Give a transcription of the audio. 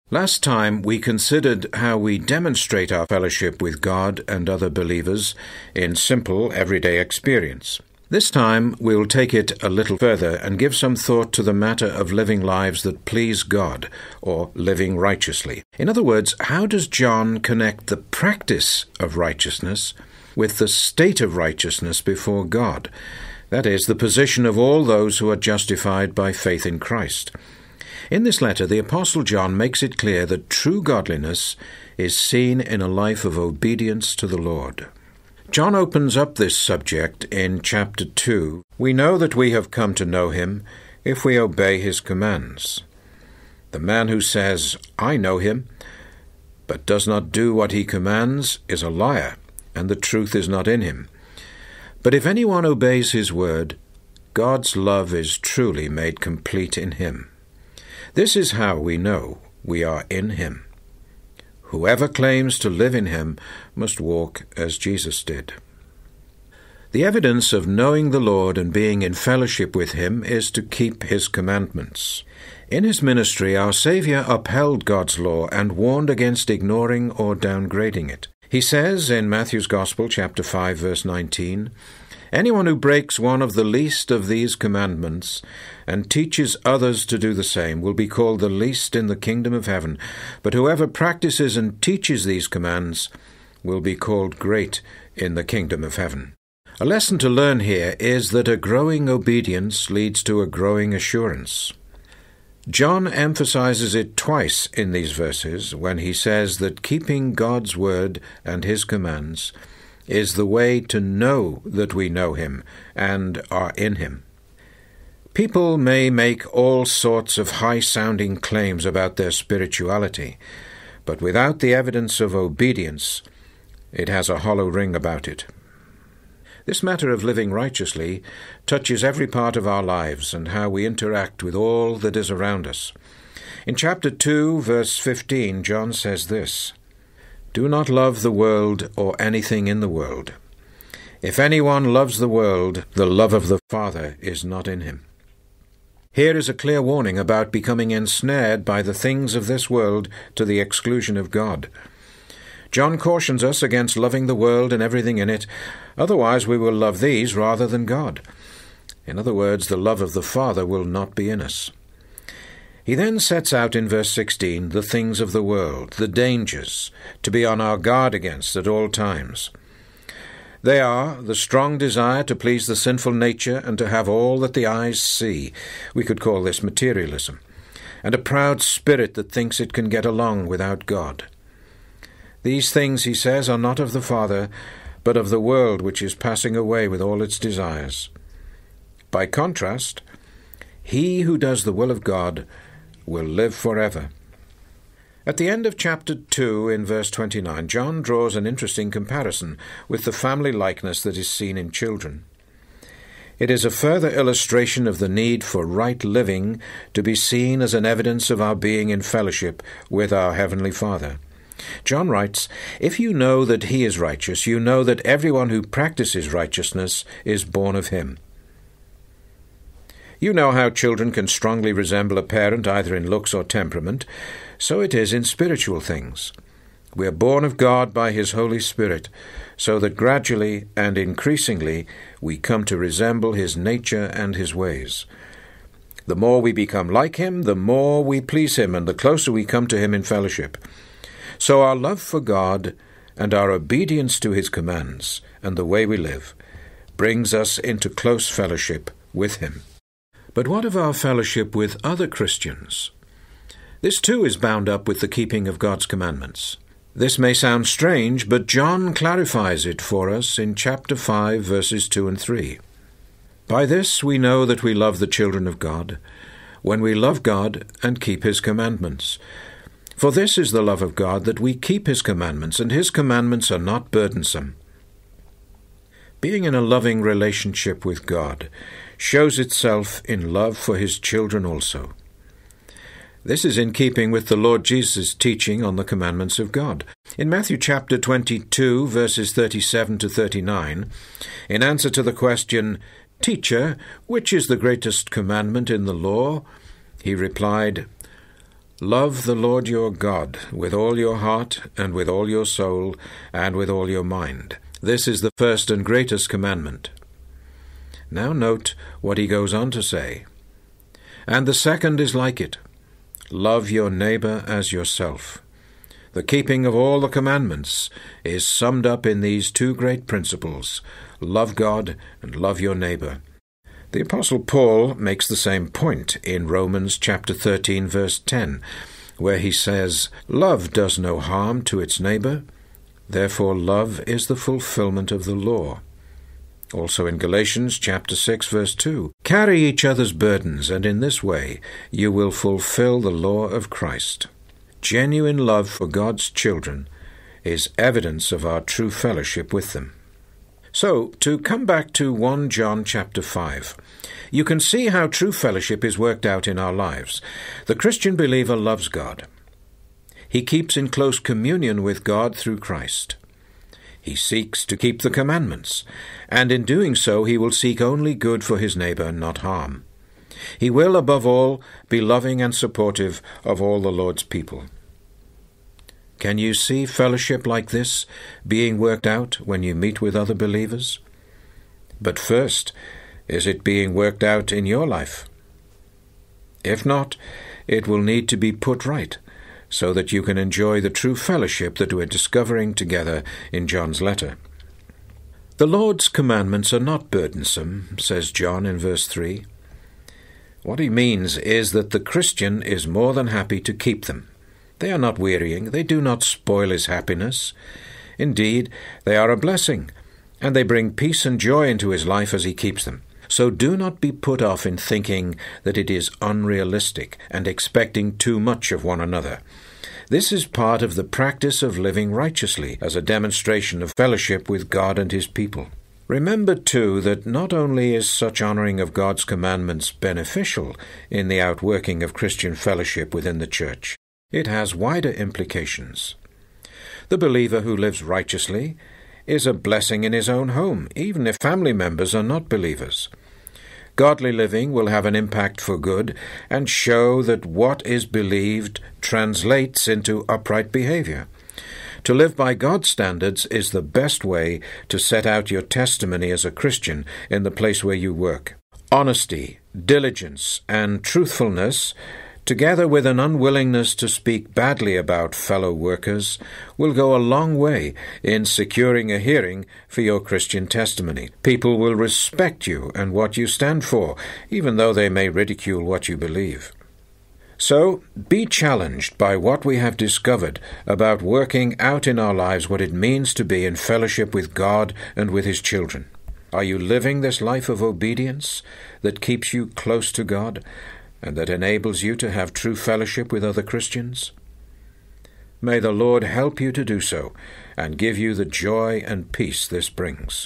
Last time we considered how we demonstrate our fellowship with God and other believers in simple, everyday experience. This time we'll take it a little further and give some thought to the matter of living lives that please God, or living righteously. In other words, how does John connect the practice of righteousness with the state of righteousness before God? That is, the position of all those who are justified by faith in Christ. In this letter, the Apostle John makes it clear that true godliness is seen in a life of obedience to the Lord. John opens up this subject in chapter 2. We know that we have come to know him if we obey his commands. The man who says, "I know him," but does not do what he commands is a liar, and the truth is not in him. But if anyone obeys his word, God's love is truly made complete in him. This is how we know we are in him. Whoever claims to live in him must walk as Jesus did. The evidence of knowing the Lord and being in fellowship with him is to keep his commandments. In his ministry, our Savior upheld God's law and warned against ignoring or downgrading it. He says in Matthew's Gospel, chapter 5, verse 19, "Anyone who breaks one of the least of these commandments and teaches others to do the same will be called the least in the kingdom of heaven. But whoever practices and teaches these commands will be called great in the kingdom of heaven." A lesson to learn here is that a growing obedience leads to a growing assurance. John emphasizes it twice in these verses when he says that keeping God's word and his commands is the way to know that we know him and are in him. People may make all sorts of high-sounding claims about their spirituality, but without the evidence of obedience, it has a hollow ring about it. This matter of living righteously touches every part of our lives and how we interact with all that is around us. In chapter 2, verse 15, John says this, "Do not love the world or anything in the world. If anyone loves the world, the love of the Father is not in him." Here is a clear warning about becoming ensnared by the things of this world to the exclusion of God. John cautions us against loving the world and everything in it, otherwise we will love these rather than God. In other words, the love of the Father will not be in us. He then sets out in verse 16 the things of the world, the dangers, to be on our guard against at all times. They are the strong desire to please the sinful nature and to have all that the eyes see. We could call this materialism. And a proud spirit that thinks it can get along without God. These things, he says, are not of the Father, but of the world which is passing away with all its desires. By contrast, he who does the will of God will live forever. At the end of chapter 2, in verse 29, John draws an interesting comparison with the family likeness that is seen in children. It is a further illustration of the need for right living to be seen as an evidence of our being in fellowship with our Heavenly Father. John writes, "If you know that he is righteous, you know that everyone who practices righteousness is born of him." You know how children can strongly resemble a parent either in looks or temperament. So it is in spiritual things. We are born of God by his Holy Spirit, so that gradually and increasingly we come to resemble his nature and his ways. The more we become like him, the more we please him, and the closer we come to him in fellowship. So our love for God and our obedience to his commands and the way we live brings us into close fellowship with him. But what of our fellowship with other Christians? This too is bound up with the keeping of God's commandments. This may sound strange, but John clarifies it for us in chapter 5, verses 2 and 3. "By this we know that we love the children of God, when we love God and keep his commandments. For this is the love of God, that we keep his commandments, and his commandments are not burdensome." Being in a loving relationship with God shows itself in love for his children also. This is in keeping with the Lord Jesus' teaching on the commandments of God. In Matthew chapter 22, verses 37 to 39, in answer to the question, "Teacher, which is the greatest commandment in the law?" he replied, Love the Lord your God with all your heart, and with all your soul, and with all your mind. This is the first and greatest commandment. Now note what he goes on to say. And the second is like it. Love your neighbor as yourself. The keeping of all the commandments is summed up in these two great principles: love God and love your neighbor. The Apostle Paul makes the same point in Romans chapter 13, verse 10, where he says, "Love does no harm to its neighbor, therefore love is the fulfillment of the law." Also in Galatians chapter 6, verse 2, "Carry each other's burdens, and in this way you will fulfill the law of Christ." Genuine love for God's children is evidence of our true fellowship with them. So, to come back to 1 John chapter 5, you can see how true fellowship is worked out in our lives. The Christian believer loves God. He keeps in close communion with God through Christ. He seeks to keep the commandments, and in doing so he will seek only good for his neighbor, not harm. He will, above all, be loving and supportive of all the Lord's people. Can you see fellowship like this being worked out when you meet with other believers? But first, is it being worked out in your life? If not, it will need to be put right, so that you can enjoy the true fellowship that we're discovering together in John's letter. The Lord's commandments are not burdensome, says John in verse 3. What he means is that the Christian is more than happy to keep them. They are not wearying, they do not spoil his happiness. Indeed, they are a blessing, and they bring peace and joy into his life as he keeps them. So do not be put off in thinking that it is unrealistic and expecting too much of one another. This is part of the practice of living righteously as a demonstration of fellowship with God and his people. Remember, too, that not only is such honoring of God's commandments beneficial in the outworking of Christian fellowship within the church, it has wider implications. The believer who lives righteously is a blessing in his own home, even if family members are not believers. Godly living will have an impact for good and show that what is believed translates into upright behavior. To live by God's standards is the best way to set out your testimony as a Christian in the place where you work. Honesty, diligence, and truthfulness, together with an unwillingness to speak badly about fellow workers, will go a long way in securing a hearing for your Christian testimony. People will respect you and what you stand for, even though they may ridicule what you believe. So, be challenged by what we have discovered about working out in our lives what it means to be in fellowship with God and with his children. Are you living this life of obedience that keeps you close to God and that enables you to have true fellowship with other Christians? May the Lord help you to do so and give you the joy and peace this brings.